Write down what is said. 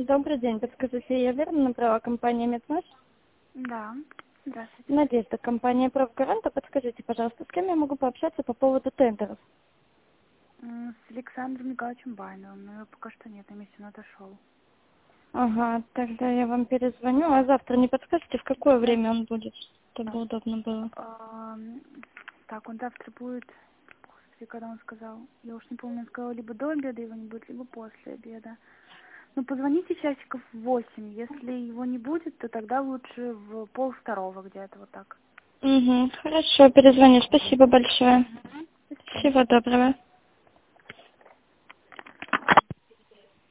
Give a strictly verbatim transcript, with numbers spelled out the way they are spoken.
Добрый день. Подскажите, я верно набрала компания «Меднос»? Да. Здравствуйте. Надежда, компания «Профгаранта». Подскажите, пожалуйста, с кем я могу пообщаться по поводу тендеров? М, С Александром Николаевичем Байновым, но его пока что нет, на месте он отошел. Ага, тогда я вам перезвоню. А завтра не подскажете, в какое время он будет, чтобы удобно было? Ам, Так, он завтра будет, господи, когда он сказал, я уж не помню, он сказал, либо до обеда его не будет, либо после обеда. Ну, позвоните часиков в восемь, если его не будет, то тогда лучше в пол второго где-то, вот так. Угу, хорошо, перезвоню. Спасибо большое. До свидания. Всего доброго.